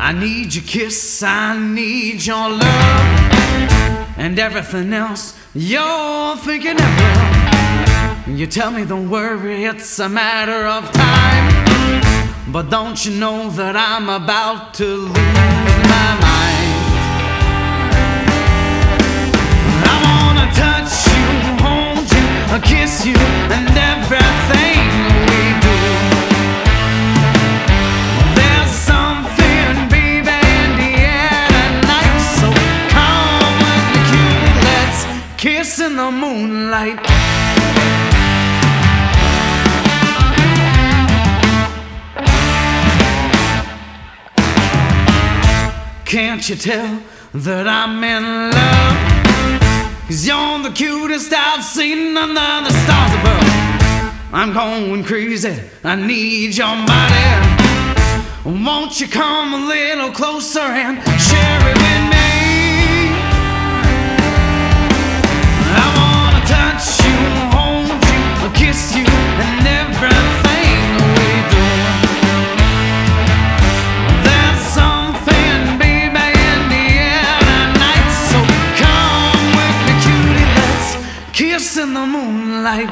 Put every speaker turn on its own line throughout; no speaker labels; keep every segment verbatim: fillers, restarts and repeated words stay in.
I need your kiss, I need your love, and everything else you're thinking of. You tell me don't worry, it's a matter of time, but don't you know that I'm about to lose my mind? I wanna touch you, hold you, kiss you, and everything we do. There's something, baby, in the air tonight, so come with me, cutie, let's kiss in the moonlight. Can't you tell that I'm in love? 'Cause you're the cutest I've seen under the stars above. I'm going crazy, I need your body. Won't you come a little closer and share it with me? I wanna touch you, hold you, kiss you, and everything we do. There's something, baby, in the air tonight, so come with me, cutie, let's kiss in the moonlight.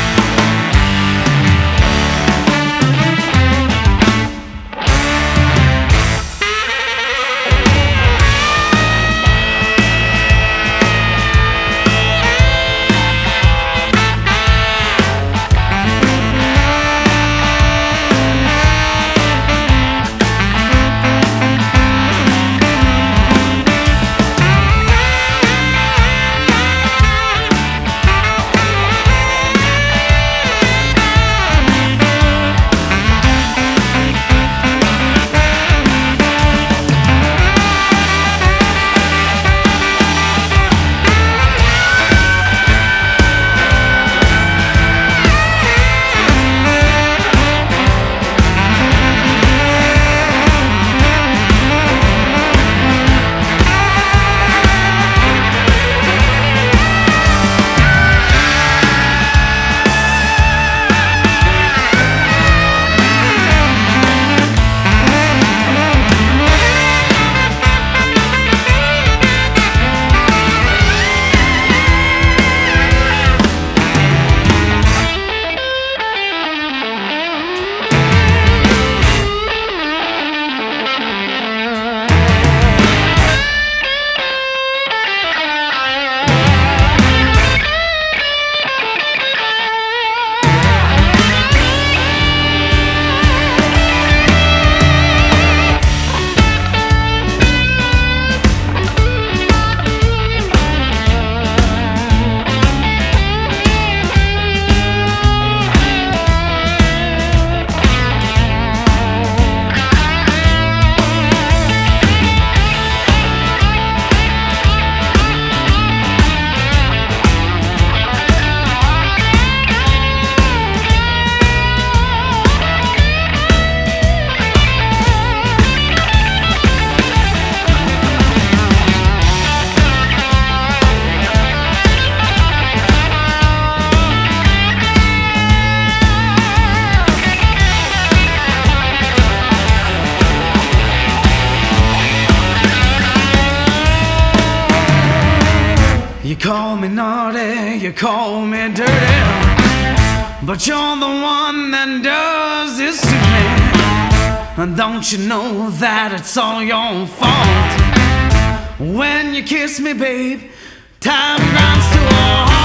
You call me naughty, you call me dirty, but you're the one that does this to me. And don't you know that it's all your fault? When you kiss me, babe, time runs to a halt.